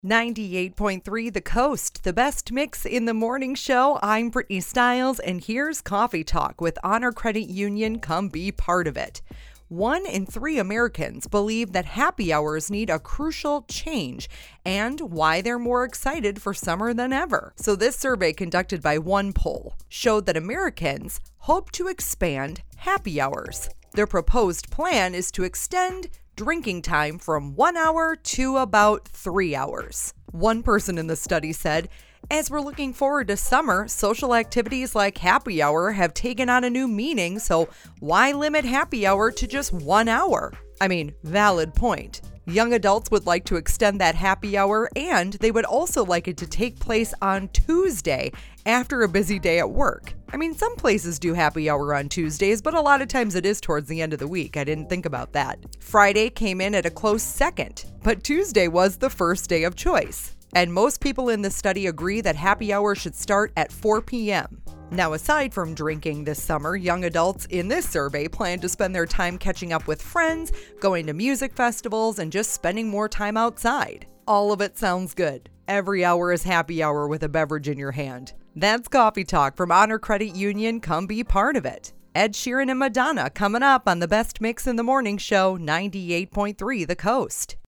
98.3 The Coast, the best mix in the morning show. I'm Brittany Stiles, and here's Coffee Talk with Honor Credit Union. Come be part of it. 1 in 3 Americans believe that happy hours need a crucial change and why they're more excited for summer than ever. So this survey conducted by OnePoll showed that Americans hope to expand happy hours. Their proposed plan is to extend drinking time from 1 hour to about 3 hours. One person in the study said, "As we're looking forward to summer, social activities like happy hour have taken on a new meaning, so why limit happy hour to just 1 hour?" I mean, valid point. Young adults would like to extend that happy hour, and they would also like it to take place on Tuesday after a busy day at work. I mean, some places do happy hour on Tuesdays, but a lot of times it is towards the end of the week. I didn't think about that. Friday came in at a close second, but Tuesday was the first day of choice. And most people in the study agree that happy hour should start at 4 p.m. Now, aside from drinking this summer, young adults in this survey plan to spend their time catching up with friends, going to music festivals, and just spending more time outside. All of it sounds good. Every hour is happy hour with a beverage in your hand. That's Coffee Talk from Honor Credit Union. Come be part of it. Ed Sheeran and Madonna coming up on the best mix in the morning show, 98.3 The Coast.